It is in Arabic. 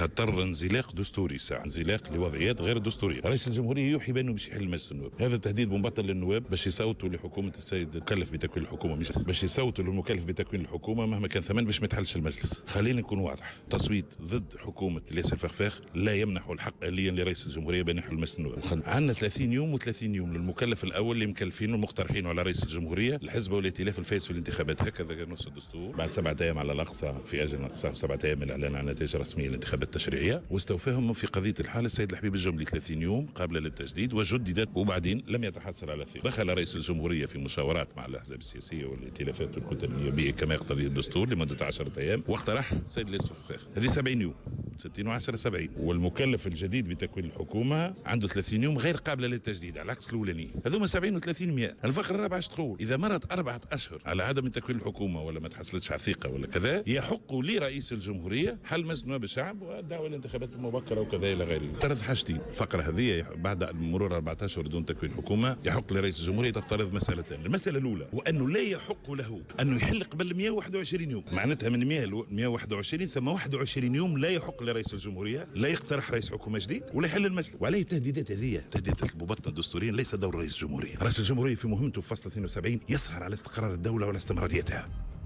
خطر انزلاق دستوري ساعة، انزلاق لوضعيات غير دستورية. رئيس الجمهورية يوحي بانه باش يحل مجلس النواب. هذا تهديد مبطل للنواب باش يصوتوا لحكومة السيد المكلف بتكوين الحكومة، مش باش يصوتوا للمكلف بتكوين الحكومة مهما كان ثمن باش ما يتحلش المجلس. خلينا نكون واضح، تصويت ضد حكومة الياس الفخفاخ لا يمنح الحق آليا لرئيس الجمهورية بان يحل مجلس النواب. عندنا 30 يوم و30 يوم للمكلف الاول اللي مكلفينه المقترحين على رئيس الجمهورية الحزب والائتلاف الفائز في الانتخابات. هكذا نص الدستور. بعد 7 ايام على الاقصى في اجل الاقصى 7 ايام الاعلان عن نتائج رسميه للانتخابات التشريعيه، واستوفاهم في قضيه الحاله السيد الحبيب الجملي 30 يوم قابله للتجديد وجددت، وبعدين لم يتحصل على ثقه. دخل رئيس الجمهوريه في مشاورات مع الاحزاب السياسيه والائتلافات والكتل النيابيه كما يقتضي الدستور لمده 10 ايام، واقترح السيد الياس الفخفاخ. هذه 70 يوم، 60 و10 70. والمكلف الجديد بتكوين الحكومه عنده 30 يوم غير قابله للتجديد على عكس الاولاني. هذوما 70 و30 100. الفقره الرابعه تقول اذا مرت 4 أشهر على عدم تكوين الحكومه ولا ما تحصلتش على ثقه ولا كذا، يحق لرئيس الجمهوريه حل مجلس نواب الشعب والدعوه للانتخابات المبكره وكذا الى غيره. افترض حاجتين. الفقره هذه بعد مرور 4 أشهر دون تكوين حكومه يحق لرئيس الجمهوريه تفترض مسالتين. المساله الاولى وانه لا يحق له انه يحل قبل 121 يوم، معناتها من 100 ل 121 ثم 21 يوم لا يحق لرئيس الجمهوريه لا يقترح رئيس حكومه جديد ولا يحل المجلس. وعليه التهديدات هذه، تهديدات المبطنه دستوريا ليس دور رئيس الجمهوريه. رئيس الجمهوريه في مهمته في فصل 72 يسهر على استقرار الدوله وعلى استمراريتها.